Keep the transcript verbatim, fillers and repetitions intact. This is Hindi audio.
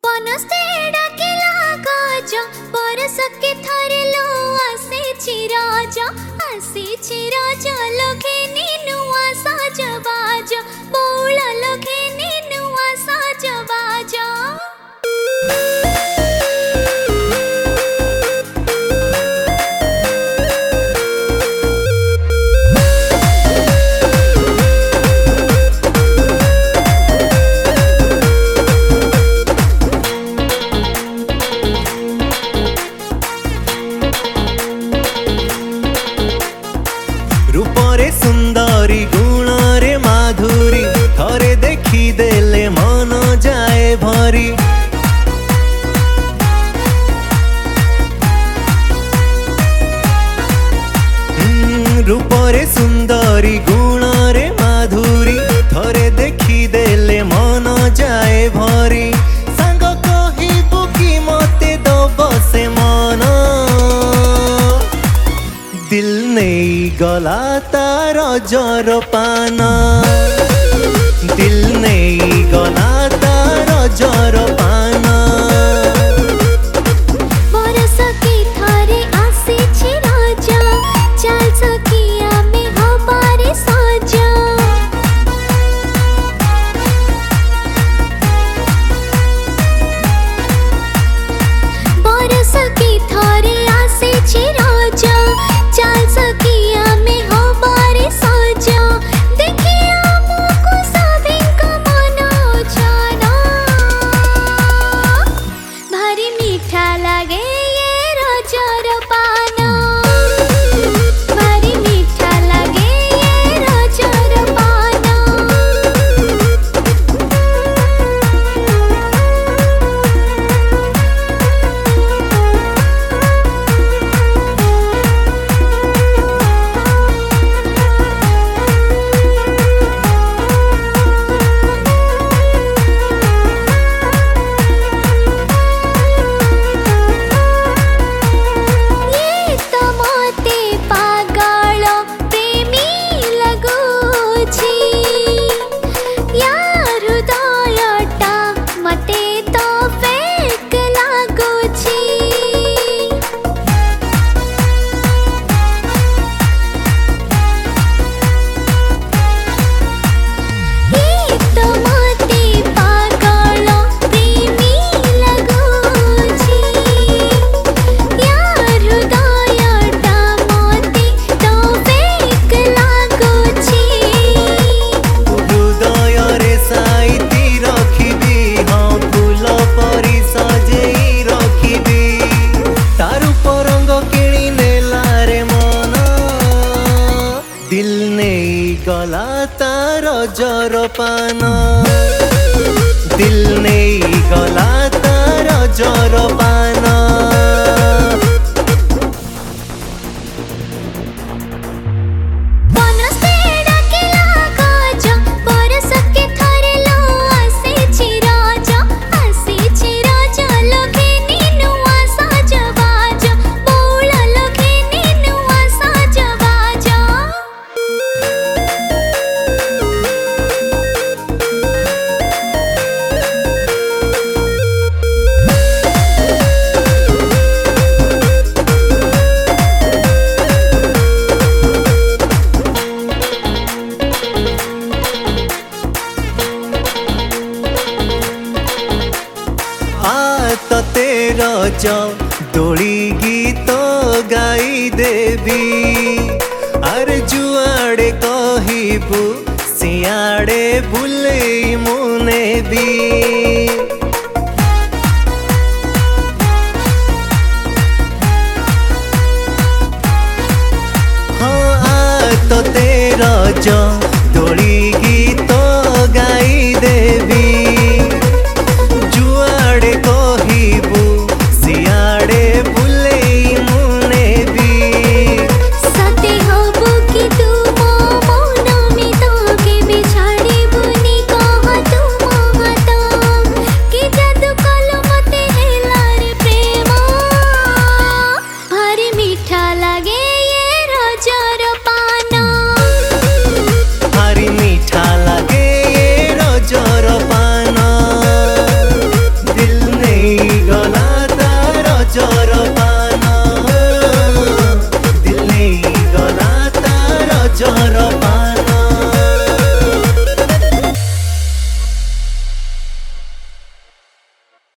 बनस्ते डाकिला गज बरस के थरे लो आसे राज आसे राज लगे नुआ साजबाज बौल लगे नुआ साजबाज। रूपरे सुंदरी गुणरे माधुरी थरे देखी देले मन जाए भरी। रूपरे सुंदरी गुणरे माधुरी थरे देखी देले मन जाए भरी। सांग कहिबु कि मते दब से मन दिल नहीं गला तार जर पान दिल नहीं गला तार जर पान। बरस के थरे आसे राजा चल सकिया में हमारे साजा। बरस के थरे आसे राजा चल सकिया में हमारे साजा। देखिया मुको सभी का मनो जाना भारी मीठा लगे ये रजर पाना भारी मीठा लगे ये रजर पाना। दिल नहीं गला तार जर पान दिल नहीं गला तार जर पान। तेरा दोड़ी गीत गाई देवी आर जुआड़े कहबू सियाड़े बुले मुने भी। हाँ आ तो तेरा